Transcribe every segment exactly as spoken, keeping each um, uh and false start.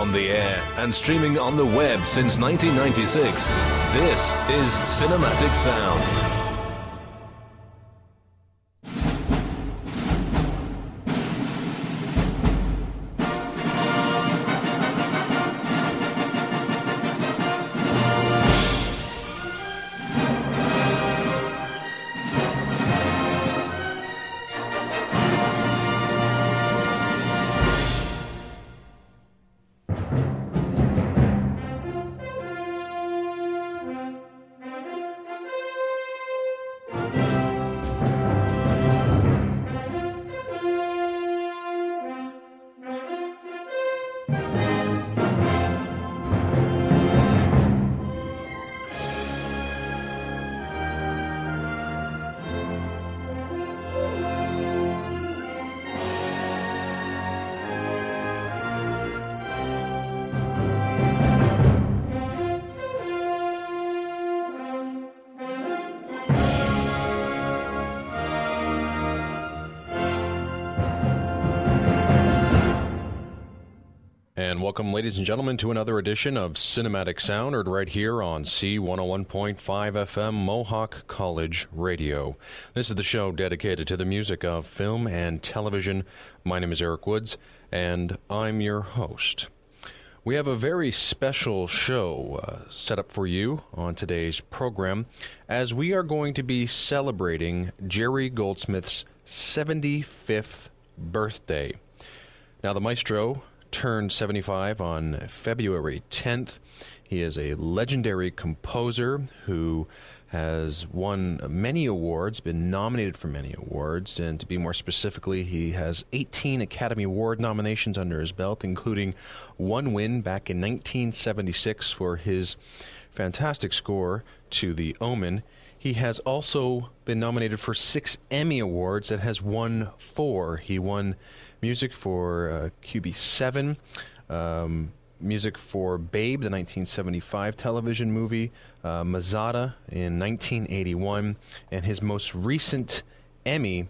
On the air and streaming on the web since nineteen ninety-six, this is Cinematic Sound. And welcome, ladies and gentlemen, to another edition of Cinematic Sound, heard right here on C one oh one point five F M Mohawk College Radio. This is the show dedicated to the music of film and television. My name is Eric Woods, and I'm your host. We have a very special show uh, set up for you on today's program, as we are going to be celebrating Jerry Goldsmith's seventy-fifth birthday. Now, the maestro turned seventy-five on February tenth. He is a legendary composer who has won many awards, been nominated for many awards, and to be more specifically, he has eighteen Academy Award nominations under his belt, including one win back in nineteen seventy-six for his fantastic score to The Omen. He has also been nominated for six Emmy Awards and has won four. He won music for uh, Q B seven, um, music for Babe, the nineteen seventy-five television movie, uh, Mazada in nineteen eighty-one, and his most recent Emmy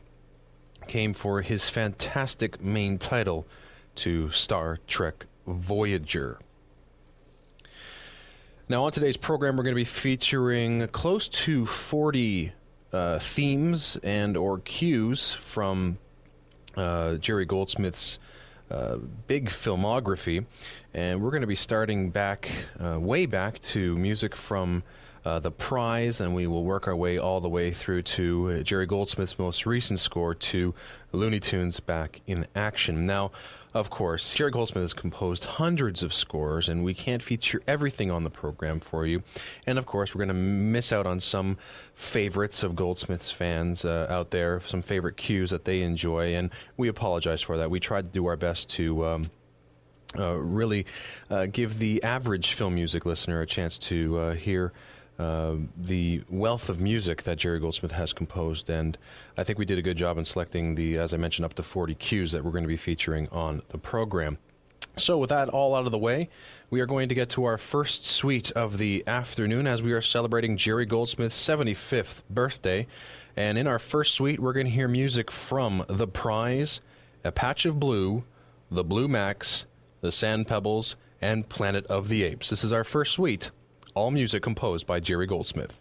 came for his fantastic main title to Star Trek Voyager. Now, on today's program, we're going to be featuring close to forty uh, themes and or cues from Uh, Jerry Goldsmith's uh, big filmography, and we're going to be starting back, uh, way back to music from uh, The Prize, and we will work our way all the way through to uh, Jerry Goldsmith's most recent score to Looney Tunes Back in Action. Now, of course, Jerry Goldsmith has composed hundreds of scores, and we can't feature everything on the program for you. And, of course, we're going to miss out on some favorites of Goldsmith's fans uh, out there, some favorite cues that they enjoy, and we apologize for that. We tried to do our best to um, uh, really uh, give the average film music listener a chance to uh, hear Uh, the wealth of music that Jerry Goldsmith has composed, and I think we did a good job in selecting the, as I mentioned, up to forty cues that we're going to be featuring on the program. So with that all out of the way, we are going to get to our first suite of the afternoon as we are celebrating Jerry Goldsmith's seventy-fifth birthday. And in our first suite, we're going to hear music from The Prize, A Patch of Blue, The Blue Max, The Sand Pebbles, and Planet of the Apes. This is our first suite. All music composed by Jerry Goldsmith.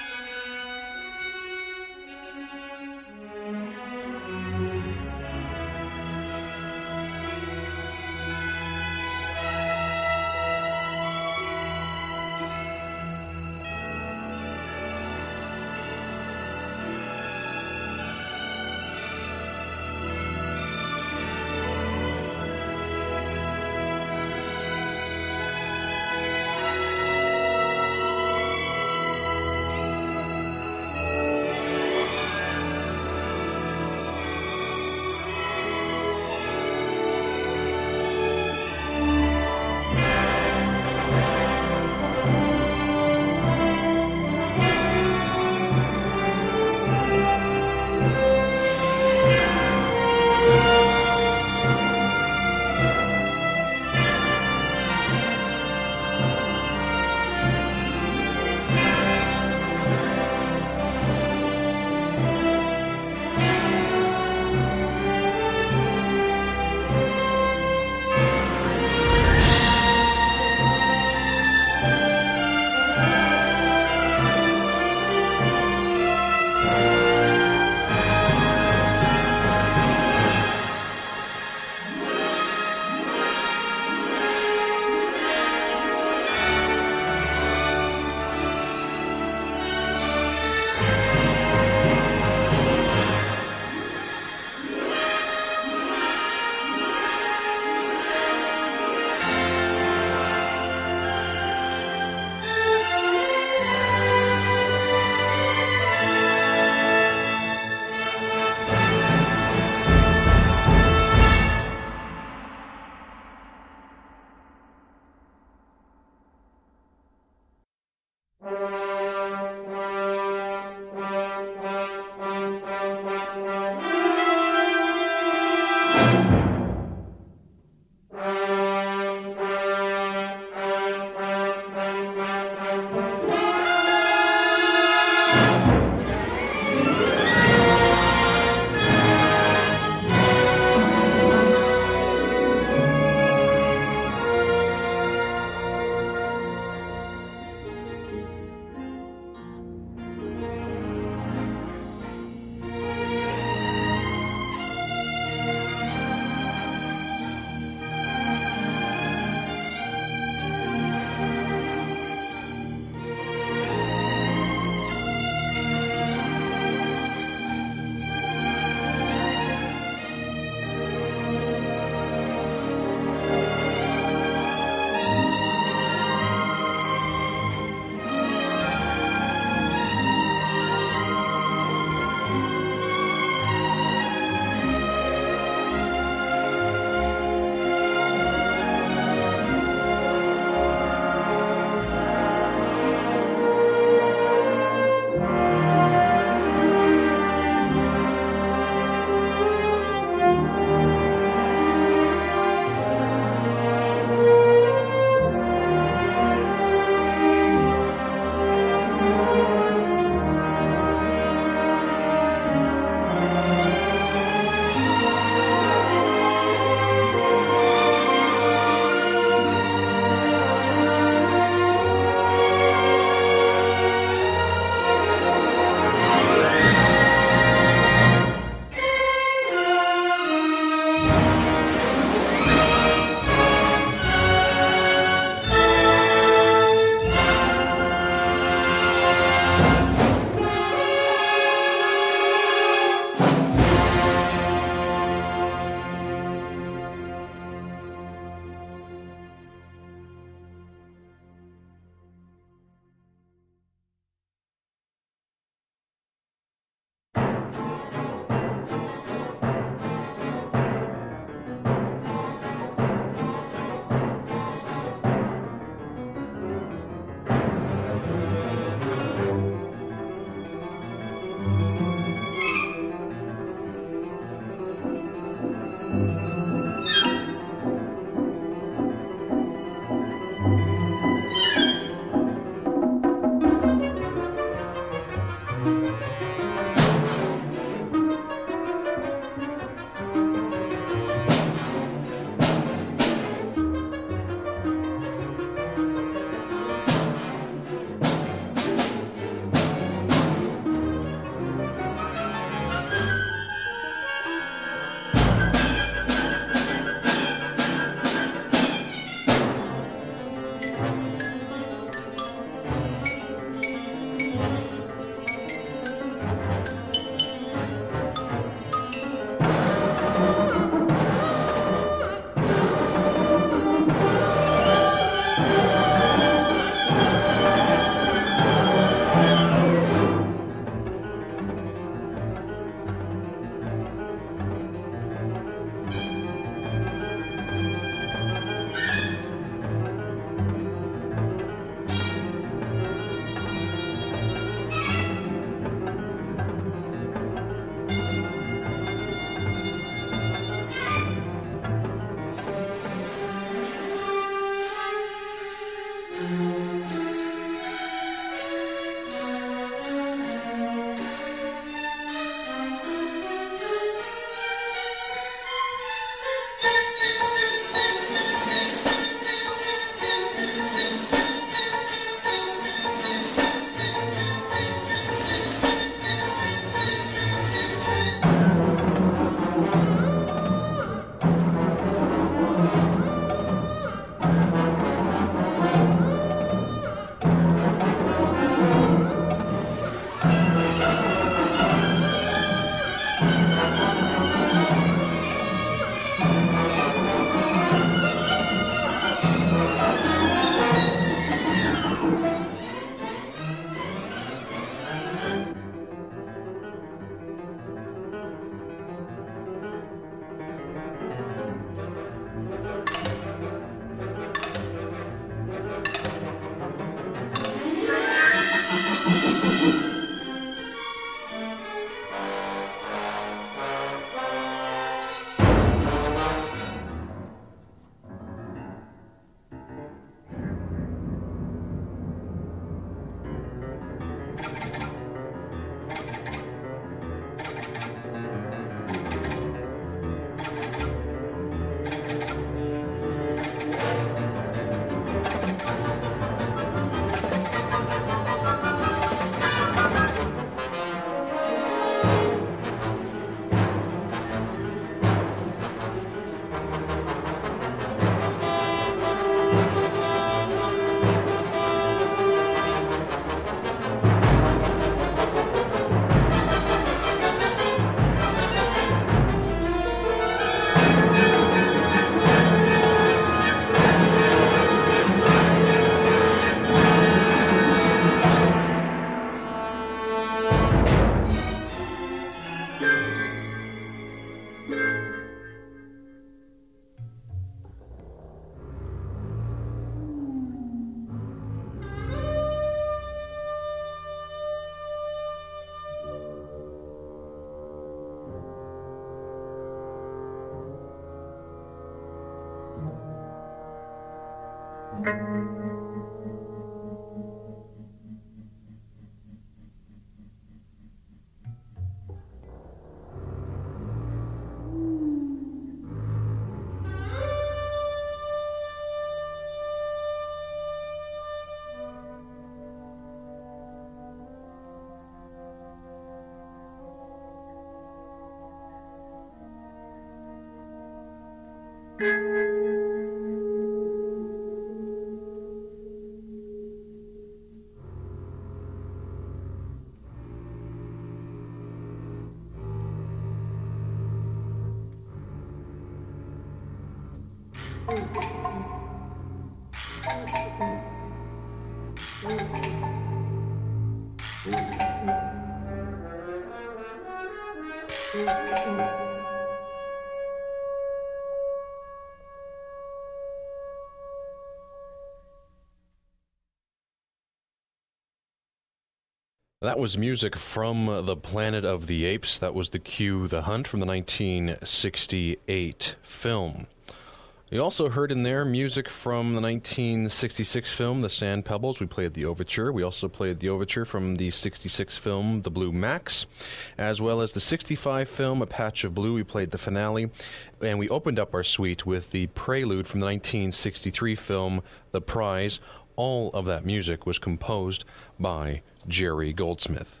That was music from The Planet of the Apes. That was the cue, The Hunt, from the nineteen sixty-eight film. We also heard in there music from the nineteen sixty-six film, The Sand Pebbles. We played the overture. We also played the overture from the sixty-six film, The Blue Max, as well as the sixty-five film, A Patch of Blue. We played the finale. And we opened up our suite with the prelude from the nineteen sixty-three film, The Prize. All of that music was composed by Jerry Goldsmith.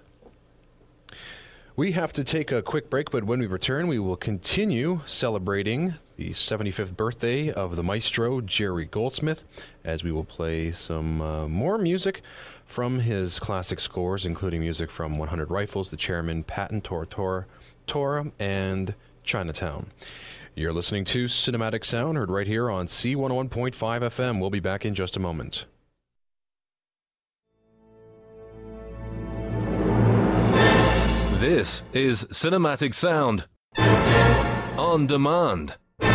We have to take a quick break, but when we return, we will continue celebrating the seventy-fifth birthday of the maestro, Jerry Goldsmith, as we will play some uh, more music from his classic scores, including music from one hundred Rifles, The Chairman, Patton, Tora Tora, Tora, and Chinatown. You're listening to Cinematic Sound, heard right here on C one oh one point five F M. We'll be back in just a moment. This is Cinematic Sound on demand.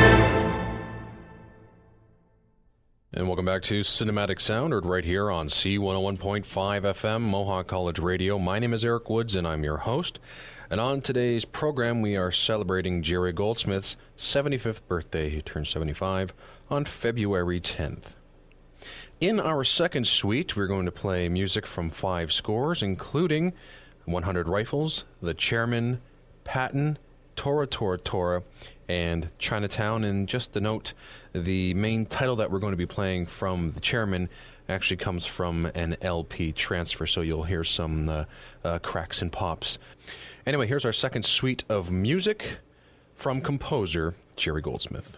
And welcome back to Cinematic Sound, heard right here on C one oh one point five F M, Mohawk College Radio. My name is Eric Woods, and I'm your host. And on today's program, we are celebrating Jerry Goldsmith's seventy-fifth birthday. He turned seventy-five on February tenth. In our second suite, we're going to play music from five scores, including one hundred Rifles, The Chairman, Patton, Tora Tora Tora, and Chinatown. And just to note, the main title that we're going to be playing from The Chairman actually comes from an L P transfer, so you'll hear some uh, uh, cracks and pops. Anyway, here's our second suite of music from composer Jerry Goldsmith.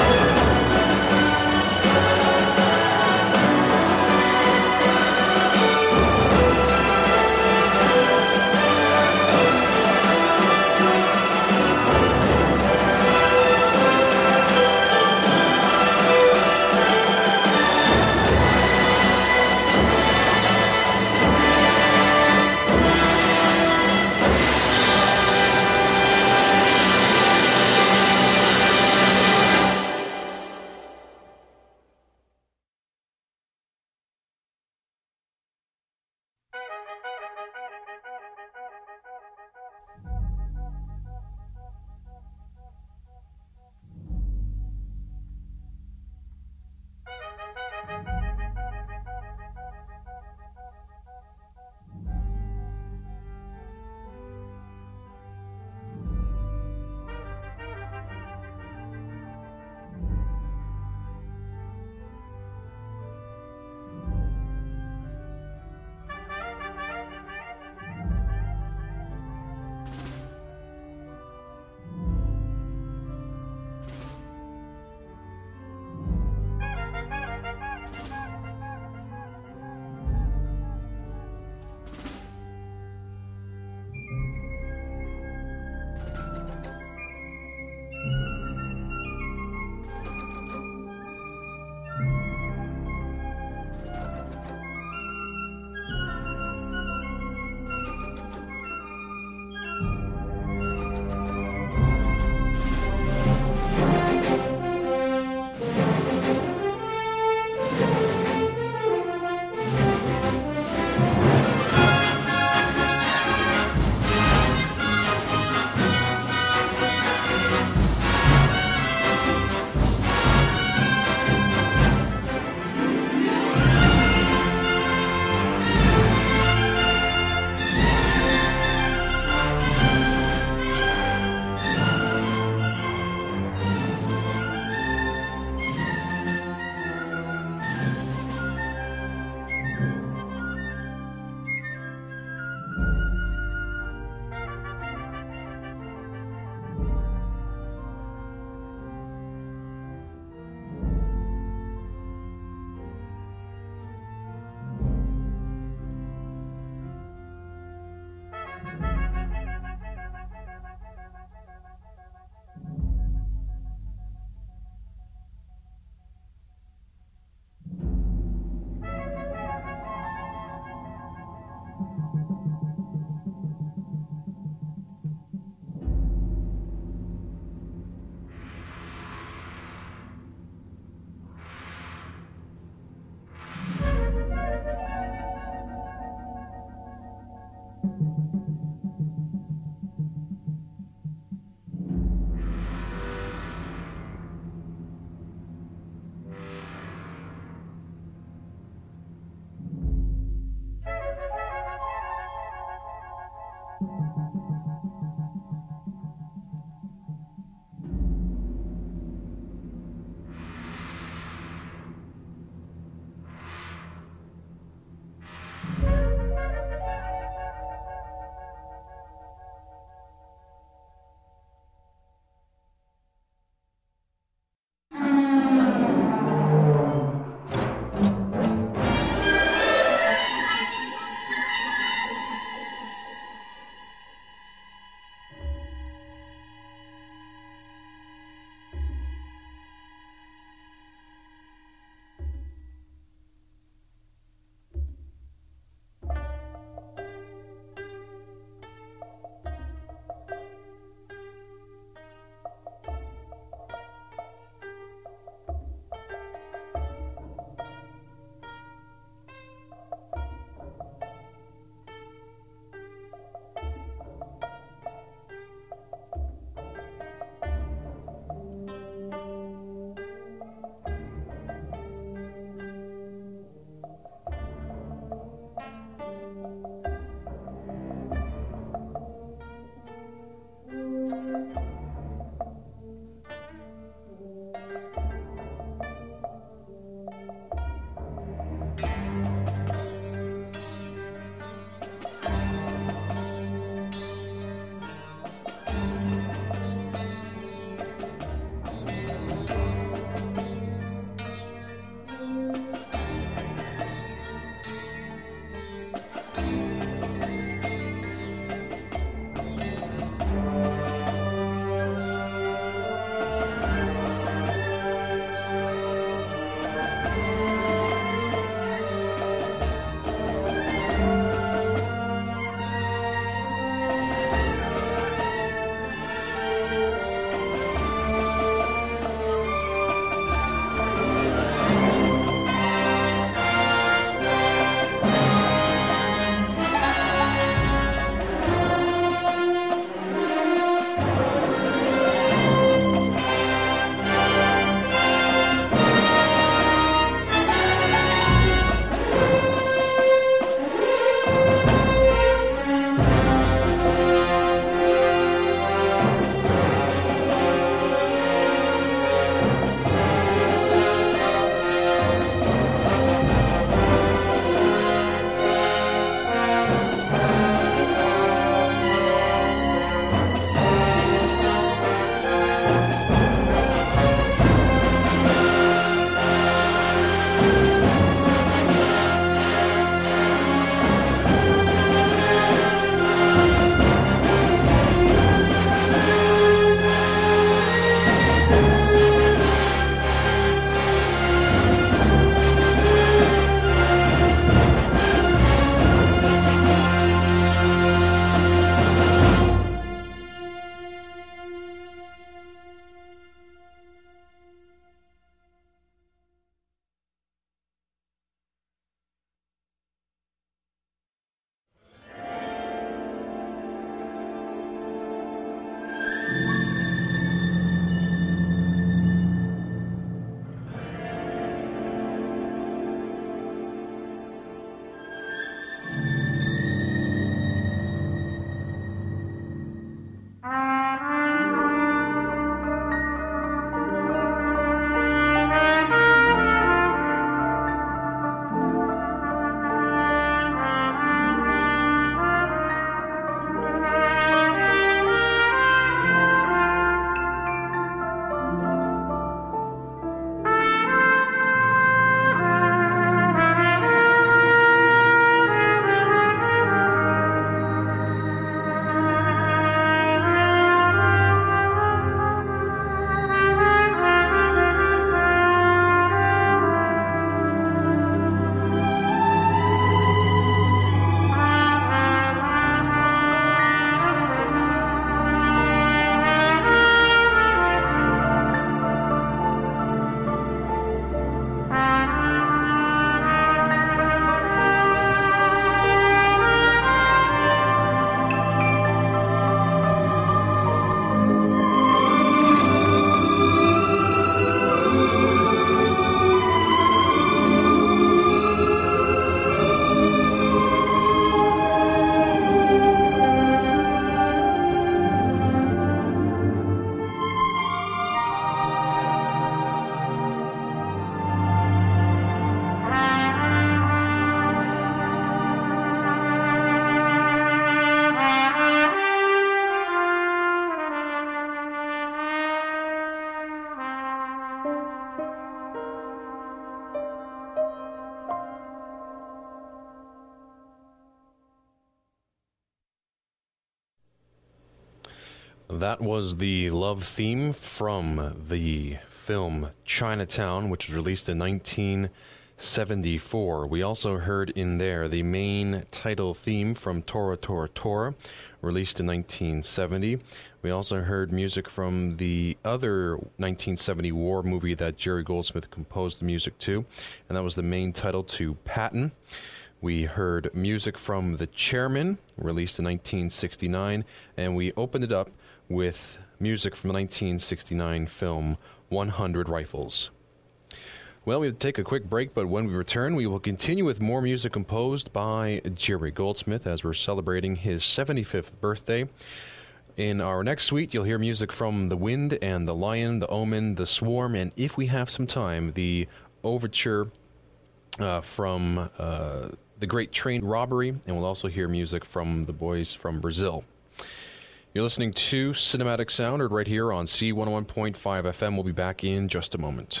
That was the love theme from the film Chinatown, which was released in nineteen seventy-four. We also heard in there the main title theme from Tora Tora Tora, released in nineteen seventy. We also heard music from the other nineteen seventy war movie that Jerry Goldsmith composed the music to, and that was the main title to Patton. We heard music from The Chairman, released in nineteen sixty-nine, and we opened it up with music from the nineteen sixty-nine film one hundred Rifles. Well, we have to take a quick break, but when we return, we will continue with more music composed by Jerry Goldsmith as we're celebrating his seventy-fifth birthday. In our next suite, you'll hear music from The Wind and the Lion, The Omen, The Swarm, and if we have some time, the overture uh, from uh, The Great Train Robbery, and we'll also hear music from The Boys from Brazil. You're listening to Cinematic Sound, right here on C one oh one point five F M. We'll be back in just a moment.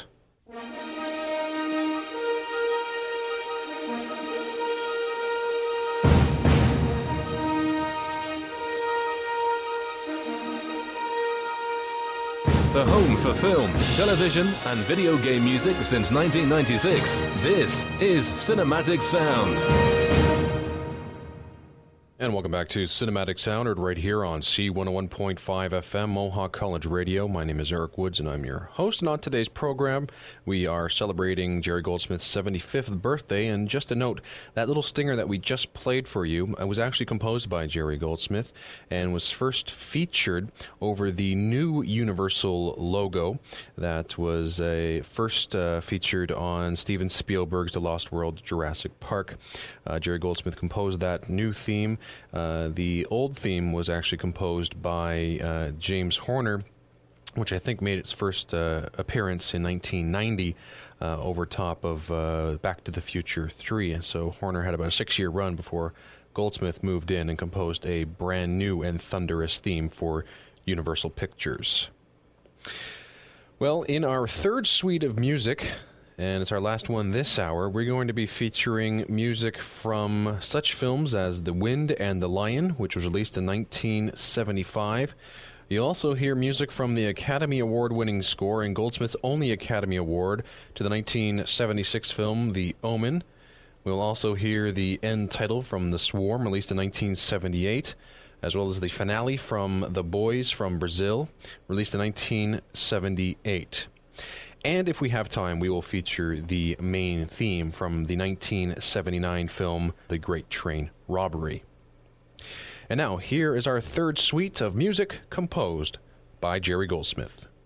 The home for film, television, and video game music since nineteen ninety-six. This is Cinematic Sound. And welcome back to Cinematic Sound, right here on C one oh one point five F M, Mohawk College Radio. My name is Eric Woods, and I'm your host. And on today's program, we are celebrating Jerry Goldsmith's seventy-fifth birthday. And just a note, that little stinger that we just played for you was actually composed by Jerry Goldsmith and was first featured over the new Universal logo that was a first uh, featured on Steven Spielberg's The Lost World Jurassic Park. Uh, Jerry Goldsmith composed that new theme. Uh, the old theme was actually composed by uh, James Horner, which I think made its first uh, appearance in nineteen ninety uh, over top of uh, Back to the Future three. And so Horner had about a six-year run before Goldsmith moved in and composed a brand new and thunderous theme for Universal Pictures. Well, in our third suite of music, and it's our last one this hour, we're going to be featuring music from such films as The Wind and the Lion, which was released in nineteen seventy-five. You'll also hear music from the Academy Award-winning score and Goldsmith's only Academy Award to the nineteen seventy-six film The Omen. We'll also hear the end title from The Swarm, released in nineteen seventy-eight, as well as the finale from The Boys from Brazil, released in nineteen seventy-eight. And if we have time, we will feature the main theme from the nineteen seventy-nine film The Great Train Robbery. And now, here is our third suite of music composed by Jerry Goldsmith.